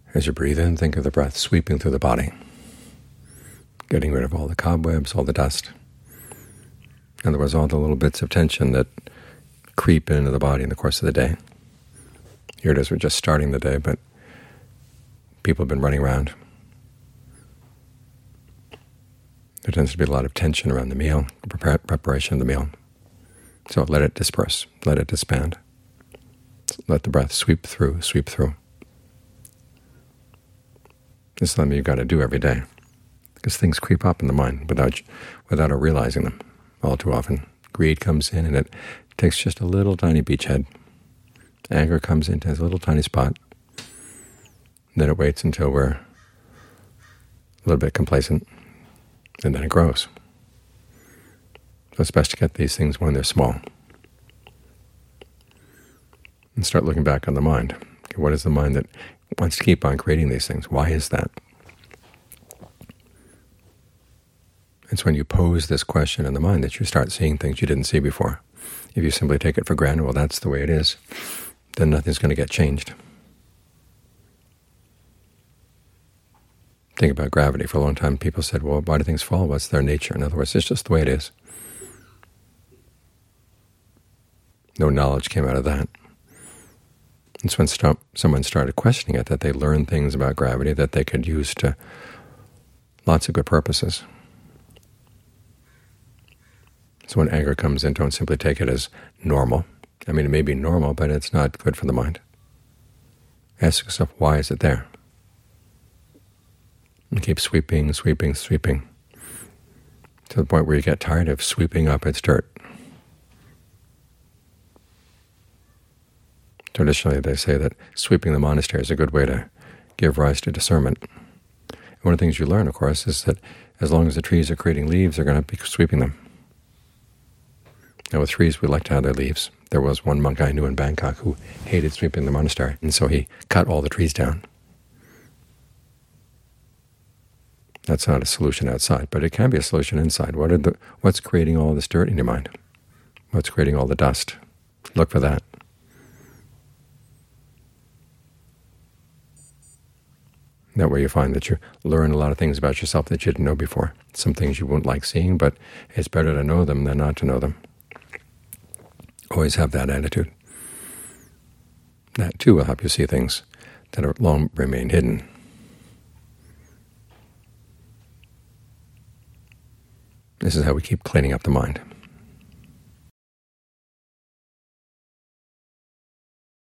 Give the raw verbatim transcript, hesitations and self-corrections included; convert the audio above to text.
As you breathe in, think of the breath sweeping through the body, getting rid of all the cobwebs, all the dust. In other words, all the little bits of tension that creep into the body in the course of the day. Here it is, we're just starting the day, but people have been running around. There tends to be a lot of tension around the meal, the preparation of the meal. So let it disperse, let it disband. Let the breath sweep through, sweep through. This is something you've got to do every day, because things creep up in the mind without without our realizing them all too often. Greed comes in and it takes just a little tiny beachhead. Anger comes in, has a little tiny spot. Then it waits until we're a little bit complacent, and then it grows. So it's best to get these things when they're small. And start looking back on the mind. Okay, what is the mind that wants to keep on creating these things? Why is that? It's when you pose this question in the mind that you start seeing things you didn't see before. If you simply take it for granted, well, that's the way it is, then nothing's going to get changed. Think about gravity. For a long time, people said, well, why do things fall? What's their nature? In other words, it's just the way it is. No knowledge came out of that. It's when st someone started questioning it that they learned things about gravity that they could use to lots of good purposes. So when anger comes in, don't simply take it as normal. I mean, it may be normal, but it's not good for the mind. Ask yourself, why is it there? And keep sweeping, sweeping, sweeping, to the point where you get tired of sweeping up its dirt. Traditionally, they say that sweeping the monastery is a good way to give rise to discernment. One of the things you learn, of course, is that as long as the trees are creating leaves, they're going to be sweeping them. Now, with trees, we like to have their leaves. There was one monk I knew in Bangkok who hated sweeping the monastery, and so he cut all the trees down. That's not a solution outside, but it can be a solution inside. What are the, what's creating all this dirt in your mind? What's creating all the dust? Look for that. That way you find that you learn a lot of things about yourself that you didn't know before. Some things you won't like seeing, but it's better to know them than not to know them. Always have that attitude. That, too, will help you see things that have long remained hidden. This is how we keep cleaning up the mind.